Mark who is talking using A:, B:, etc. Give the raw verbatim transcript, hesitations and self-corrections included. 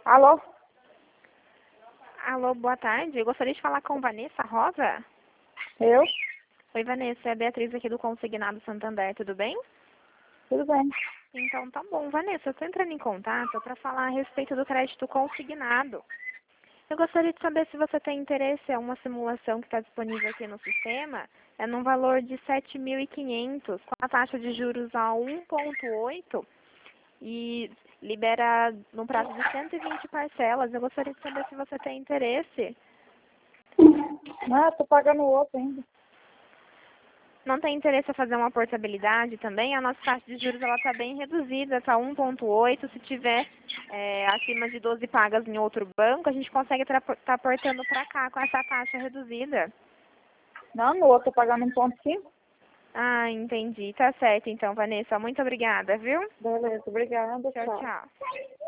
A: Alô?
B: Alô, boa tarde. Eu gostaria de falar com Vanessa Rosa.
A: Eu?
B: Oi, Vanessa. É a Beatriz aqui do Consignado Santander. Tudo bem?
A: Tudo bem.
B: Então, tá bom. Vanessa, eu estou entrando em contato para falar a respeito do crédito consignado. Eu gostaria de saber se você tem interesse. É uma simulação que está disponível aqui no sistema. É num valor de sete mil e quinhentos, com a taxa de juros a um vírgula oito e libera no prazo de cento e vinte parcelas. Eu gostaria de saber se você tem interesse.
A: Ah, tô pagando o outro ainda.
B: Não tem interesse em fazer uma portabilidade também? A nossa taxa de juros ela está bem reduzida, está um vírgula oito. Se tiver é, acima de doze pagas em outro banco, a gente consegue estar tá portando para cá com essa taxa reduzida.
A: Não, no outro tô pagando um ponto cinco.
B: Ah, entendi. Tá certo então, Vanessa. Muito obrigada, viu?
A: Beleza, obrigada.
B: Tchau,
A: Tchau.
B: tchau.